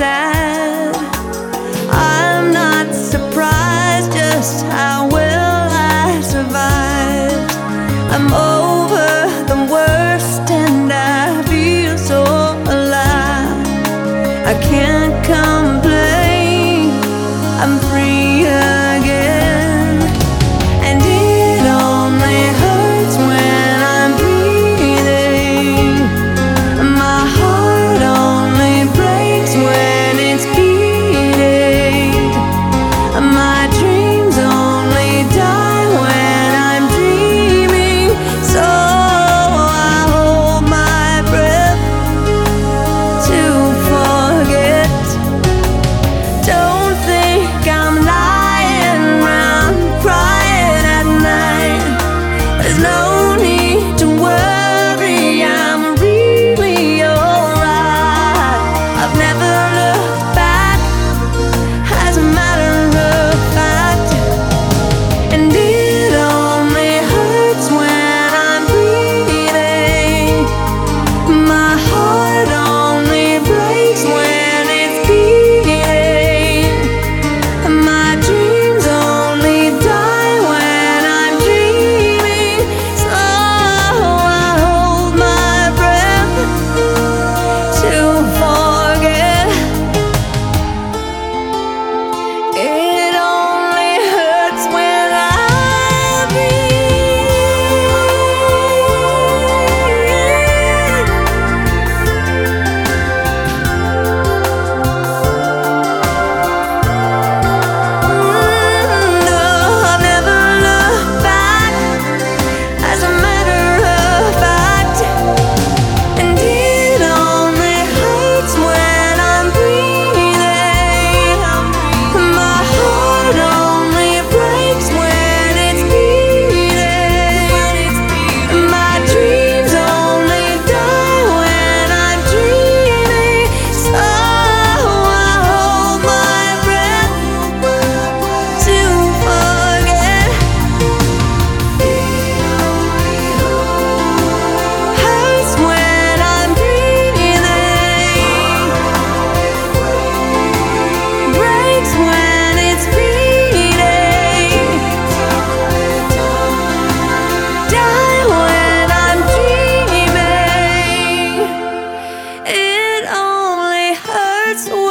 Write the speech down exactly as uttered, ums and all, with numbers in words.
sad. I'm not surprised, just how well I survived. I'm over the worst and I feel so alive. I can't complain, I'm free again. And it only hurts when I'm breathing. My heart only breaks when it's beating. My dreams only die when I'm dreaming. So I hold my breath to forget. Don't think I'm lying around crying at night. There's no need to worry, I'm really alright. I've never looked back, as a matter of fact. And it only hurts when I'm breathing. My heart only breaks when it's beating. My dreams only die when I'm dreaming. So I hold my breath to forget. It only hurts when I I've never looked back, as a matter of fact. And it only hurts when I'm breathing. My heart only breaks when it's beating. My dreams only die when I'm dreaming. So I hold my breath to forget. Hurts when I'm breathing. Breaks when it's beating. Die when I'm dreaming. It only hurts